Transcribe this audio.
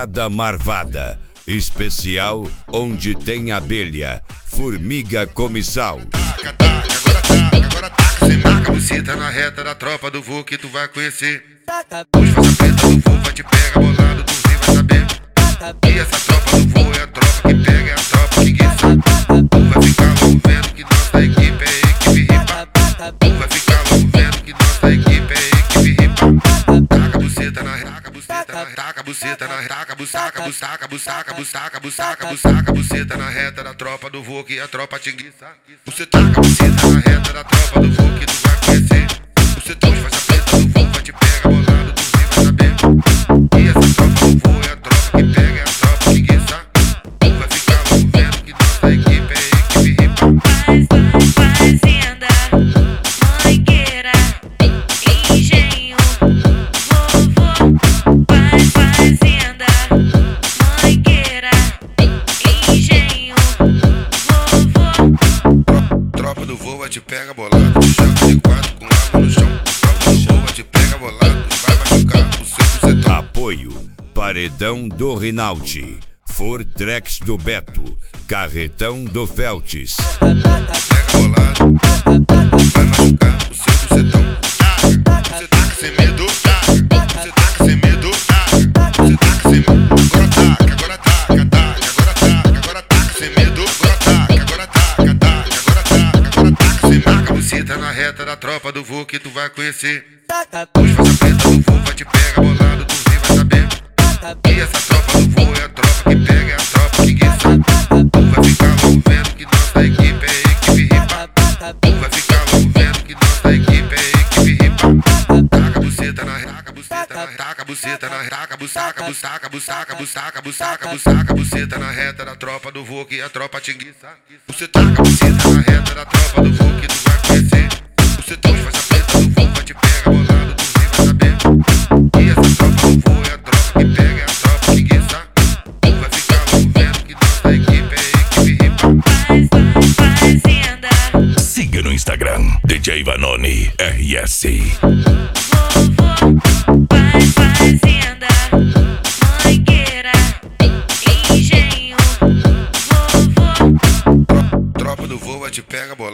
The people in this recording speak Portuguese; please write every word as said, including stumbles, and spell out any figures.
Temporada Marvada. Especial onde tem abelha, formiga comissal. Taca, taca, agora taca, agora taca. Cê marca a buceta na reta da tropa do vô que tu vai conhecer. Hoje faz a preta do vô, vai te pegar bolado, tu nem vai saber. E essa tropa do vô é a tropa que pega, é a tropa que guiça. Tu vai ficar logo vendo que nossa equipe é equipe ripa. Tu vai ficar logo vendo que nossa equipe é equipe ripa. Taca a buceta na reta, taca a buceta na reta, taca a buceta na reta, taca a buceta, buceta, buceta, buceta, buceta, buceta, buceta na reta da tropa do vô que a tropa te guiça. Você taca a buceta na reta da tropa do vô que tu vai conhecer. Você hoje faz a preta do vô, vai te pegar bolado, tu nem vai saber. E essa tropa do vô é a tropa que pega, é a tropa que guiça. Tu vai ficar logo vendo que nossa equipe é equipe ripa. Fazenda, mangueira, engenho, vovô. Faz fazenda, mangueira, engenho, vovô. Tropa do vô vai te pegar bolado, te joga de quatro com água no chão. Tropa do vô vai te pegar bolado, vai machucar o seu bucetão. Apoio Paredão do Rinaldi, Fortrex do Beto, Carretão do Feltes. Pega bolado, vai machucar o seu bucetão. Taca, você taca sem medo, taca, você taca sem medo, taca, você taca sem medo. Agora taca, agora taca, taca, agora taca, agora taca sem medo. Agora taca, agora taca, taca, agora taca, agora taca sem marca a buceta na reta da tropa do vô que tu vai conhecer. Hoje faz a preta do vô, vai te pegar bolado, tu nem vai saber. E essa tropa do vô é a tropa que pega, é a tropa que guiça. Tu vai ficar logo vendo que nossa equipe é equipe ripa. Tu vai ficar logo vendo que nossa equipe é equipe ripa. Taca a buceta na reta, taca a buceta na reta, taca a buceta na reta, taca a buceta, buceta, buceta, buceta, buceta, buceta, a buceta na reta da tropa do vô que a tropa te guiça. Você taca a buceta na reta da tropa do vô que tu vai conhecer. Você hoje faz a preta do vô, vai te pegar bolado, tu nem vai saber. E essa tropa do vô é a tropa que pega, é a tropa que guiça. Tu vai ficar logo vendo que nossa equipe é equipe ripa. Fazenda, Siga no Instagram, D J Vanoni R S. vovô. Faz fazenda, mangueira, engenho, vovô. Tropa do vô vai te pegar bolado.